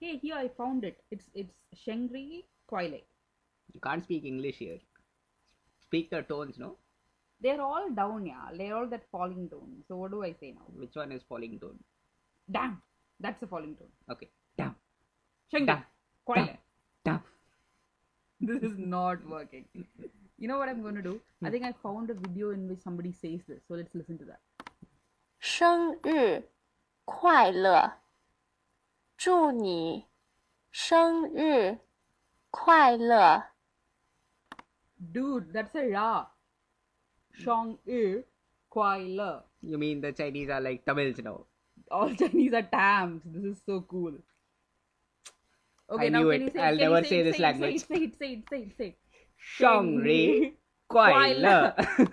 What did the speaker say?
Hey, here I found it. It's Shengri Kwai. You can't speak English here. Speak the tones, no? They're all down, yeah. They're all that falling tone. So what do I say now? Which one is falling tone? Damn, that's a falling tone. Okay. Damn. Shengri Damn. Kwai. Damn. This is not working. You know what I'm going to do? I think I found a video in which somebody says this. So let's listen to that. 生日快乐！祝你生日快乐！ Dude, that's a ra. Shang E Kwai Le. You mean the Chinese are like Tamils now? All Chinese are tams. This is so cool. Okay, I now knew can it. you say I'll can you never say say it, this say language. it, say it. Shangri Kwai Le.